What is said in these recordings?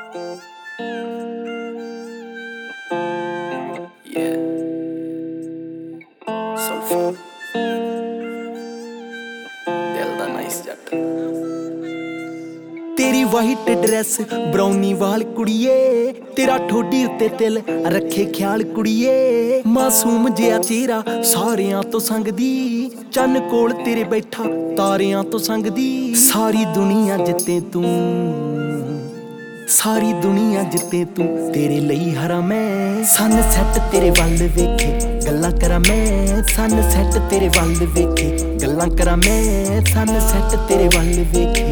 Yeah, Sulfur, ਦਿਲ ਦਾ nice ਜੱਟ। तेरी वाइट ड्रेस ब्राउनी वाल कुड़िए, तेरा ठोडी उत्ते तिल रखे ख्याल कुड़िए। मासूम जिहा चेहरा सारियां तो संगदी, चन्न कोल तेरे बैठा तारियां तो संगदी। सारी दुनिया जिते तू, सारी दुनिया जिते तू, तेरे लई हरा मैं। सन सैट तेरे वल वेखे गल्लां करा मैं, सन सैट तेरे वल वेखे गल्लां करा मैं, सन सैट तेरे वल वेखे।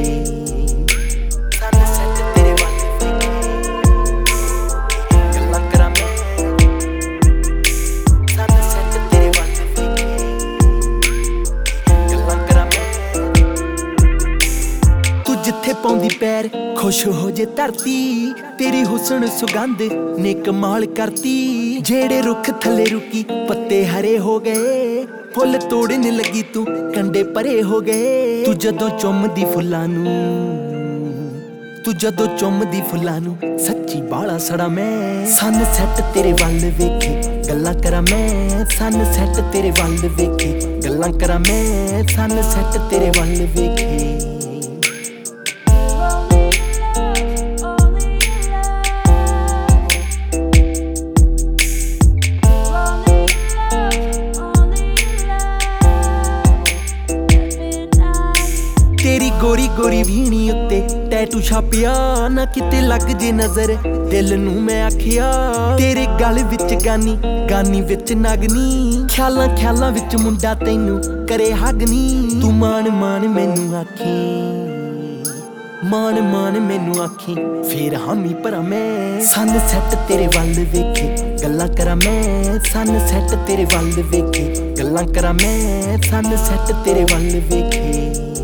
जिथे पौंदी पैर खुश हो जे धरती, तेरी हुस्न सुगंध ने कमाल करती। जेड़े रुख थले रुकी पत्ते हरे हो गए, फुल तोड़ने लगी तू कंडे परे हो गए। तू जदों चुमदी फुल्लां नूं, तू जदों चुमदी फुल्लां नूं, सच्ची बाला सड़ा मैं। सन सैट तेरे वल वेखे गल्लां करा मैं, सन सैट तेरे वल वेखे गल्लां करा मैं, सन सैट तेरे वल वेखे। तेरी गोरी गोरी भीनी उत्ते टैटू छापिया, ना किते लग जे नजर दिल नूं मैं आखिया। तेरे गल विच गानी गानी विच नागनी, ख्यालां ख्यालां विच मुंडा तैनू करे हगनी। तू मान मान मैनू आखी, मान मान मैनू आखी, फिर हामी भरा मैं। सन सैट तेरे वल वेखे गल्लां करा मैं, सन सैट तेरे वल वेखे गल्लां करा मैं, सन सैट तेरे वल वेखे।